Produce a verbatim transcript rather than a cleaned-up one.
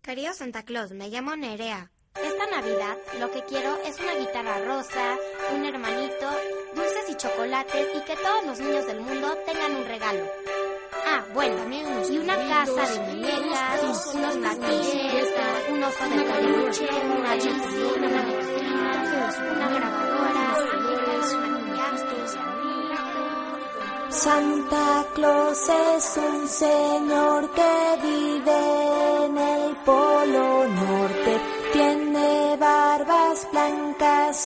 Querido Santa Claus, me llamo Nerea. Esta Navidad lo que quiero es una guitarra rosa, un hermanito, dulces y chocolates y que todos los niños del mundo tengan un regalo. Ah, bueno, y una casa de muñecas, unos matines, un oso de peluche, una bicicleta, una bocina, una grabadora, Santa Claus es un señor que vive en el Polo Norte.